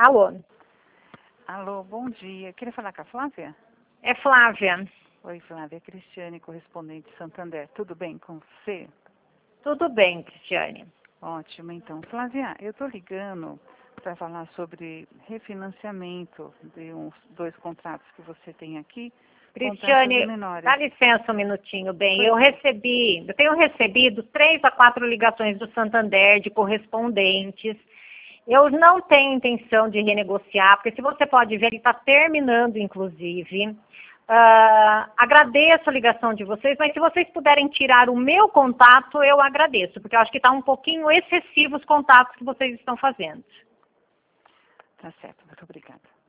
Alô? Alô, bom dia. Queria falar com a Flávia? É Flávia. Oi, Flávia. Cristiane, correspondente de Santander. Tudo bem com você? Tudo bem, Cristiane. Ótimo, então. Flávia, eu estou ligando para falar sobre refinanciamento de uns 2 contratos que você tem aqui. Cristiane, menores. dá licença um minutinho, bem. Pois Eu tenho recebido 3 a 4 ligações do Santander de correspondentes. Eu não tenho intenção de renegociar, porque se você pode ver, ele está terminando, inclusive. Agradeço a ligação de vocês, mas se vocês puderem tirar o meu contato, eu agradeço, porque eu acho que está um pouquinho excessivo os contatos que vocês estão fazendo. Tá certo, muito obrigada.